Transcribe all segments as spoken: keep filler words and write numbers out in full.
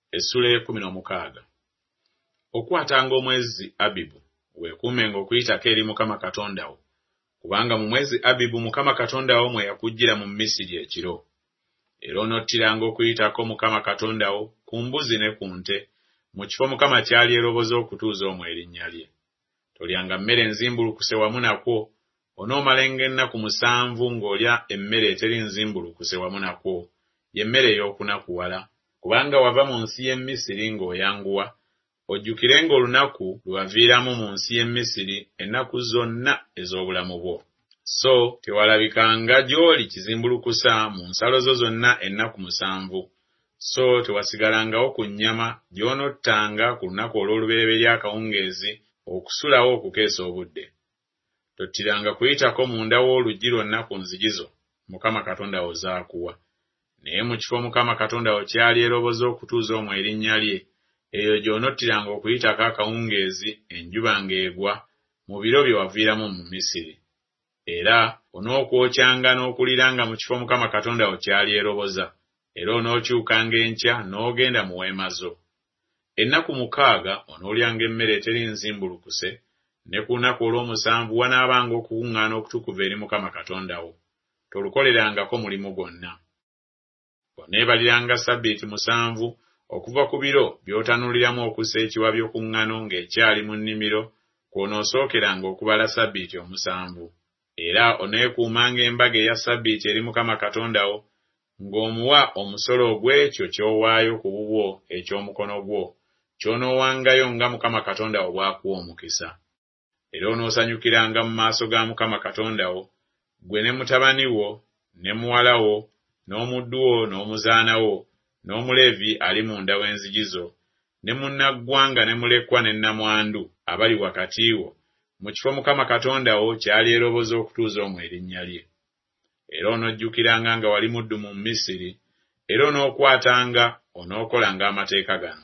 Essula y'ekkumi n'omukaaga. Okwatanga omwezi Abibu weekuumenga okuyitako eri Mukama Katonda wo, kubanga mu mwezi Abibu Mukama Katonda wo mwe yakuggira mu Misiri ekiro. Era onottiranga okuyitako Mukama Katonda wo ku mbuzi ne ku nte, mu kifo Mukama kyali eroboza okutuuza omwo erinnya lye. Tolyanga mmere nzimbulukuse wamu nakwo, onoomalenga ennaku musanvu ng'olya emmere eteri nzimbulukuse wamu nakwo, y'emmere ey'okunakuwala, kubanga wava mu nsi y'e Misiri ng'oyanguwa, ojjukirenga olunaku lwe waviiramu mu nsi y'e Misiri ennaku zonna ez'obulamu bwo. So tewalabikanga gy'oli kizimbulukusa mu nsalo zo zonna ennaku musanvu. So tewasigalangawo ku nnyama gy'onottanga ku lunaku olw'olubereberye akawungeezi okusulawo okukeesa obudde. Tottiranga kuyitako munda w'oluggi lwonna ku nzigi zo Mukama Katonda wo z'akuwa. Naye mu kifo Mukama Katonda wo kyali eroboza okutuuza omwo erinnya lye, eyo gy'onottiranga okuyitako akawungeezi enjuba ng'egwa mu biro bye waviiramu mu Misiri. Era onookwоkyanga n'okuliranga mu kifo Mukama Katonda wo kyali eroboza, era onookyukanga enkya n'ogenda mu weema zo. Ennaku mukaaga onoolyanga emmere eteri nzimbulukuse, ne ku lunaku olw'omusanvu wanaabanga okukuŋŋaana okutukuvu eri Mukama Katonda wo. Tolukolerangako mulimu gwonna. Oneebaliranga Ssabbiiti musanvu okuva ku biro by'otanuliramu okussa ekiwa by'okuŋŋaano ng'ekyali mu nnimiro, kw'onoosookeranga okubala Ssabbiiti omusanvu. Era oneekuumanga embaga eya Ssabbiiti eri Mukama Katonda wo, ng'omuwa omusolo ogw'ekyo ky'owaayo ku bubwo eky'omukono gwo, ky'onoowangayo nga Mukama Katonda wo bw'akuwa omukisa. Era onoosanyukiranga mu maaso ga Mukama Katonda wo, gwe ne mutabani wo, ne muwala wo, n'omuddu wo n'omuzaana wo, n'Omuleevi ali munda w'enzigi zo, ne munnaggwanga ne mulekwa ne nnamwandu abali wakati wo, mu kifo Mukama Katonda wo kyali eroboza okutuuza omwo erinnya lye. Era onojjukiranga nga wali muddu mu Misiri, era onookwatanga onookolanga amateeka gano.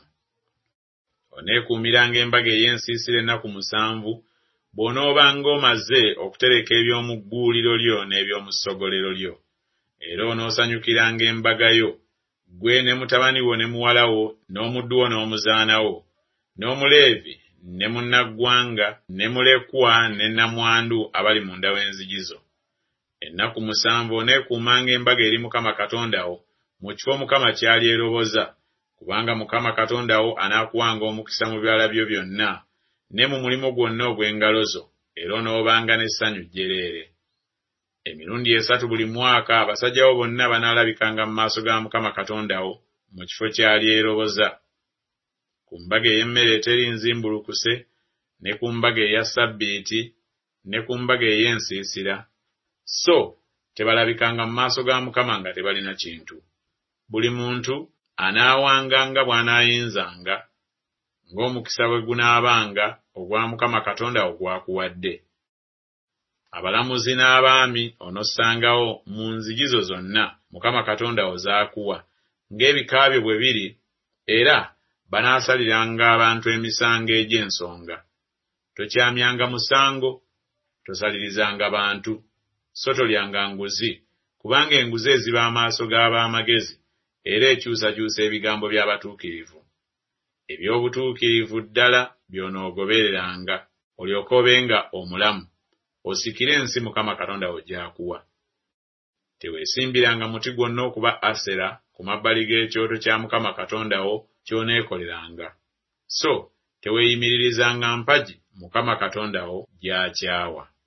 Oneekuumiranga embaga ey'ensiisira ennaku musanvu, bw'onoobanga omaze okutereka eby'omu gguuliro lyo n'eby'omu ssogolero lyo. Era onoosanyukiranga embaga yo, gwe ne mutabani wo ne muwala wo, n'omuddu wo n'omuzaana wo, n'Omuleevi, ne munnaggwanga, ne mulekwa ne nnamwandu abali munda w'enzigi zo. Ennaku musanvu oneekuumanga embaga eri Mukama Katonda wo, mu kifo Mukama kyali eroboza, kubanga Mukama Katonda wo anaakuwanga omukisa mu bibala byo byonna, ne mu mulimu gwonna ogw'engalo zo, era onoobanga n'essanyu jjereere. Emirundi esatu buli mwaka abasajja bo bonna banaalabikanga mu maaso ga Mukama Katonda wo mu kifo kyali eroboza, ku mbaga ey'emmere eteri nzimbulukuse, ne ku mbaga eya Ssabbiiti, ne ku mbaga ey'ensiisira. So tebalabikanga mu maaso ga Mukama nga tebalina kintu. Buli muntu anaawanganga bw'anaayinzanga, ng'omukisa bwe gunaabanga ogwa Mukama Katonda wo gw'akuwadde. Abalamuzi n'abaami onossangawo mu nzigi zo zonna Mukama Katonda wo z'akuwa, ng'ebika byo bwe biri, era banaasaliranga abantu emisango egy'ensonga. Tokyamyanga musango, tosalirizanga bantu, so tolyanga nguzi, kubanga enguzi eziba amaaso g'ab'amagezi, era ekyusakyusa ebigambo by'abatuukirivu. Eby'obutuukirivu ddala by'onoogobereranga, olyoke obenga omulamu, osikire ensi Mukama Katonda wo gy'akuwa. Teweesimbiranga muti gwonna okuba Asera ku mabbali g'ekyoto kya Mukama Katonda wo ky'oneekoleranga. So teweeyimiririzanga mpagi Mukama Katonda wo gy'akyawa.